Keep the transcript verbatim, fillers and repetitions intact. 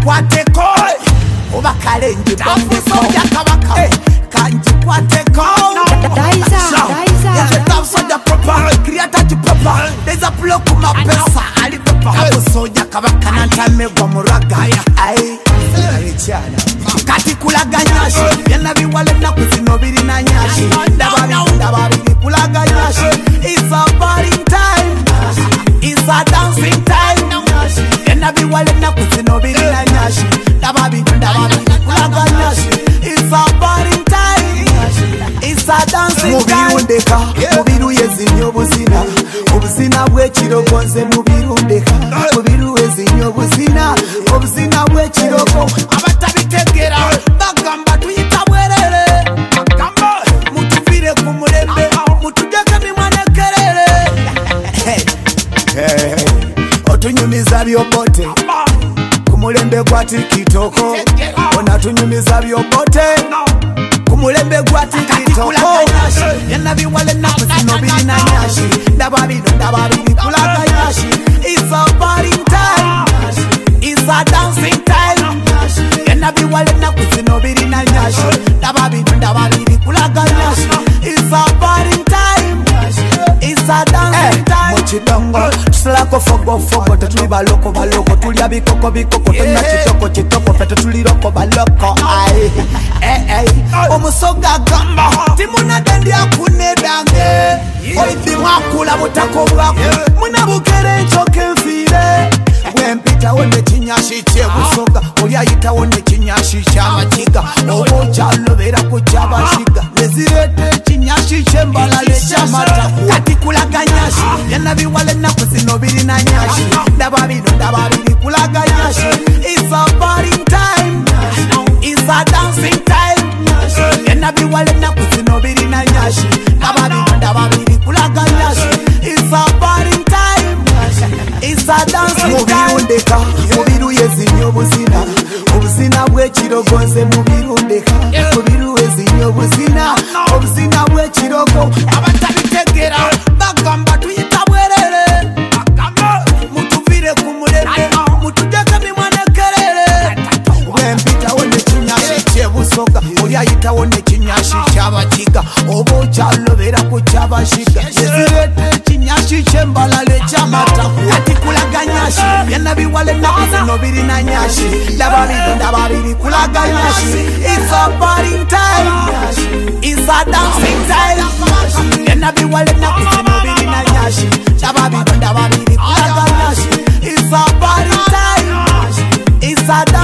kanjikwateko oba kalenje bongo yakabaka kanjikwateko Daiza soja proper creator to proper there's a block kuma pesa ali proper soja kabaka nantamegwa muraga ai chana kati kulaganyashi byana biwale na kuzino biri na nyashi ndababi ndababi kulaganyashi it's a party time it's a dancing time byana biwale na kuzino biri na nyashi ndababi ndababi kulaganyashi it's a party time it's a dancing time mubirundeka mubiru yezinyo buzina obuzina bwekiroko nze mubirundeka mubiru yezinyo buzina obuzina bwekiroko abatabitegera bagamba tuyita bwerere bagamba mutuvire ku mulembe mutujeke mimwanekerere otunyumiza byobote ku mulembe gwa tikitoko onatunyumiza byobote ku mulembe gwa tikitoko yana biwale na kuzino biri na nyashi ndababino ndababiri kulaga nyashi it's a party time it's a dancing time yana biwale na kuzino biri na nyashi ndababino ndababiri kulaga nyashi it's a party time it's a dancing time mochidongo slako fogo fogo tetuli baloko baloko tulya bikoko bikoko tuna chitoko chitoko fete tuliroko baloko ai eh eh omusoga gamba timuna dendi akune dange oiti mwakula butako bwako muna bukere nchoke mfire wempita wone kinyashi kye busoga oli ayita wone kinyashi kya makiga obo kyalobera ku kyabashiga nezirete kinyashi kye mbalale kya mata kati kulaga nyashi yana biwale na kuzino biri na nyashi ndababino ndababiri kulaga nyashi it's a party time it's a dancing time yana biwale na kuzino biri na nyashi ndababino ndababiri kulaga nyashi it's a party time it's a dancing time mubirundeka mubiru yezinyo buzina obuzina bwekiroko nze mubirundeka mubiru yezinyo buzina obuzina bwekiroko abatabitegera bagamba tuyita bwerere bagamba mutuvire ku mulembe mutujeke mimwanekerere wempita wone kinyashi kyebusoga oli ayita wone kinyashi kyabakiga oba okyalobera ku kyabashiga ezirete kinyashi kyembalale kyamata kati kulaga nyashi byana biwale na kuzino biri na nyashi ndababiri ndababiri kulaga nyashi it's a party time it's a dancing time byana biwale na kuzino biri na nyashi ndababiri ndababiri kulaga nyashi it's a party time it's a